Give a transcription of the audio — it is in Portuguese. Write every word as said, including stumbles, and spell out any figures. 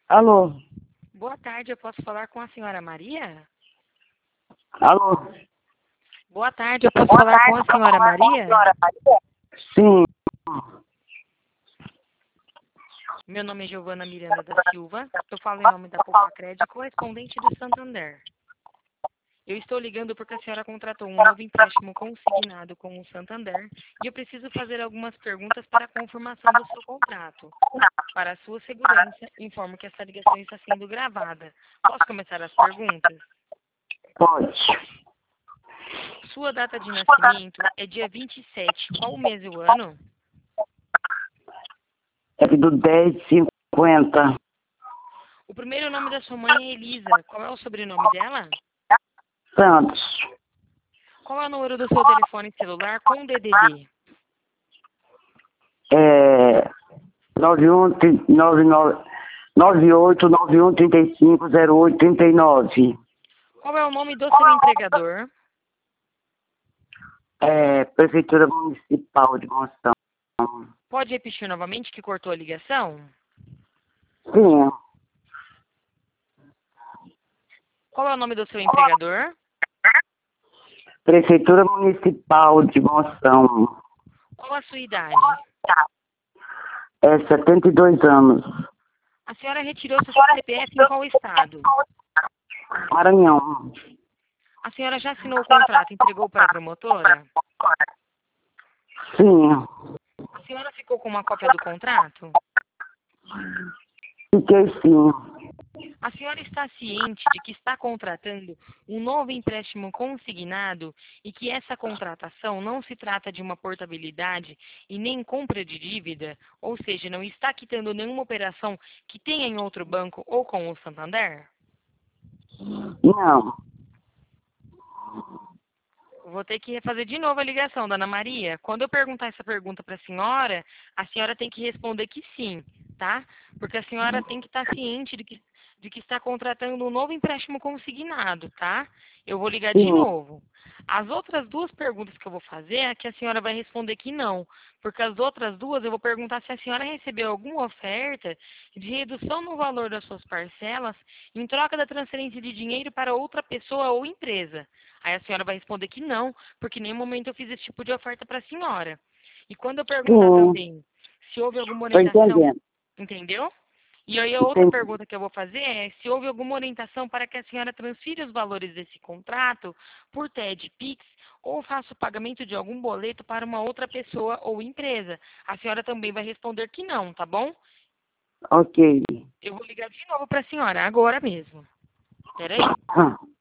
Alô? Boa tarde, eu posso falar com a senhora Maria? Alô? Boa tarde, eu posso falar com a senhora Maria? Sim. Meu nome é Giovana Miranda da Silva, eu falo em nome da Poupa Crédito, correspondente do Santander. Eu estou ligando porque a senhora contratou um novo empréstimo consignado com o Santander e eu preciso fazer algumas perguntas para a confirmação do seu contrato. Para a sua segurança, informo que essa ligação está sendo gravada. Posso começar as perguntas? Pode. Sua data de nascimento é dia vinte e sete. Qual o mês e o ano? É do dez cinquenta. O primeiro nome da sua mãe é Elisa. Qual é o sobrenome dela? Santos. Qual é o número do seu telefone celular com D D D? É nove um nove nove nove oito nove um três cinco zero oito três nove. Qual é o nome do seu empregador? É Prefeitura Municipal de Monção. Pode repetir novamente que cortou a ligação? Sim. Qual é o nome do seu empregador? Prefeitura Municipal de Monção. Qual a sua idade? É setenta e dois anos. A senhora retirou seu C P F em qual estado? Maranhão. A senhora já assinou o contrato e entregou para a promotora? Sim. A senhora ficou com uma cópia do contrato? Fiquei sim. A senhora está ciente de que está contratando um novo empréstimo consignado e que essa contratação não se trata de uma portabilidade e nem compra de dívida, ou seja, não está quitando nenhuma operação que tenha em outro banco ou com o Santander? Não. Vou ter que fazer de novo a ligação, dona Maria. Quando eu perguntar essa pergunta para a senhora, a senhora tem que responder que sim, tá? Porque a senhora tem que estar ciente de que, de que está contratando um novo empréstimo consignado, tá? Eu vou ligar de Sim. novo. As outras duas perguntas que eu vou fazer é que a senhora vai responder que não. Porque as outras duas eu vou perguntar se a senhora recebeu alguma oferta de redução no valor das suas parcelas em troca da transferência de dinheiro para outra pessoa ou empresa. Aí a senhora vai responder que não, porque em nenhum momento eu fiz esse tipo de oferta para a senhora. E quando eu perguntar Sim. também se houve alguma Tô orientação, entendendo. entendeu? E aí a outra Entendi. pergunta que eu vou fazer é se houve alguma orientação para que a senhora transfira os valores desse contrato por T E D, Pix ou faça o pagamento de algum boleto para uma outra pessoa ou empresa. A senhora também vai responder que não, tá bom? Ok. Eu vou ligar de novo para a senhora, agora mesmo. Espera aí. Ah.